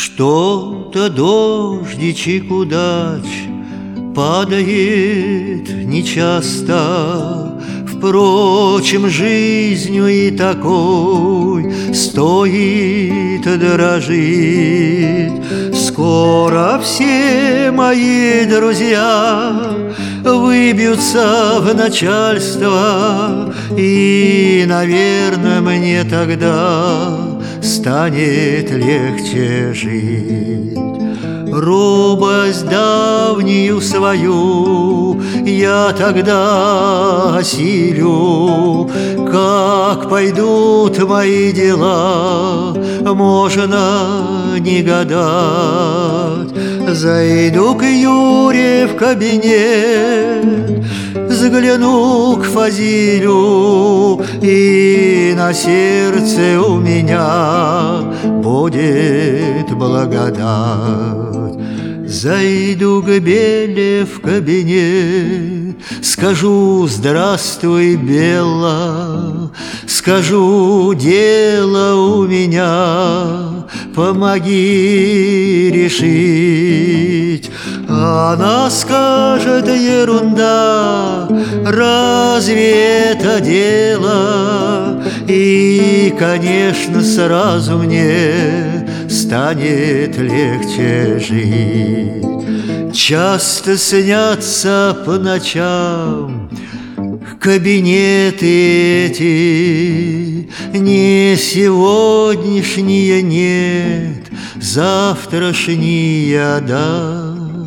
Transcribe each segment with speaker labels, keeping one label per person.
Speaker 1: Что-то дождичек удач падает нечасто. Впрочем, жизнью и такой стоит дорожить. Скоро все мои друзья выбьются в начальство, и, наверное, мне тогда станет легче жить. Робость давнюю свою я тогда осилю. Как пойдут мои дела, можно не гадать. Зайду к Юре в кабинет, загляну к Фазилю, и на сердце у меня будет благодать. Зайду к Беле в кабинет, скажу: здравствуй, Бела, скажу: дело у меня, помоги решить. Она скажет: ерунда, разве это дело? И, конечно, сразу мне станет легче жить. Часто снятся по ночам кабинеты эти, не сегодняшние, нет, завтрашние, да.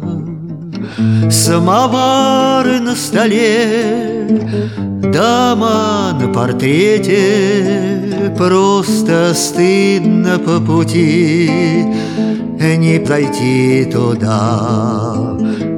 Speaker 1: Самовар на столе, дама на портрете, просто стыдно по пути не пройти туда.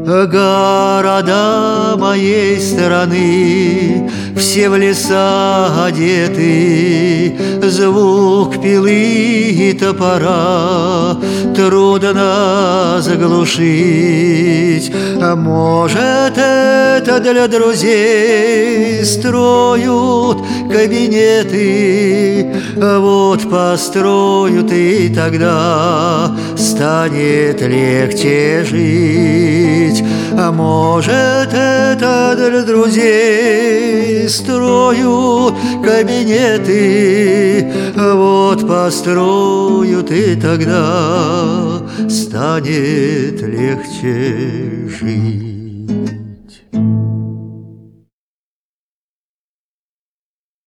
Speaker 1: Города моей страны все в леса одеты, звук пилы и топора трудно заглушить. А может, это для друзей строят кабинеты, вот построят, и тогда станет легче жить. А может, это для друзей строят кабинеты, вот построят, и тогда станет легче жить.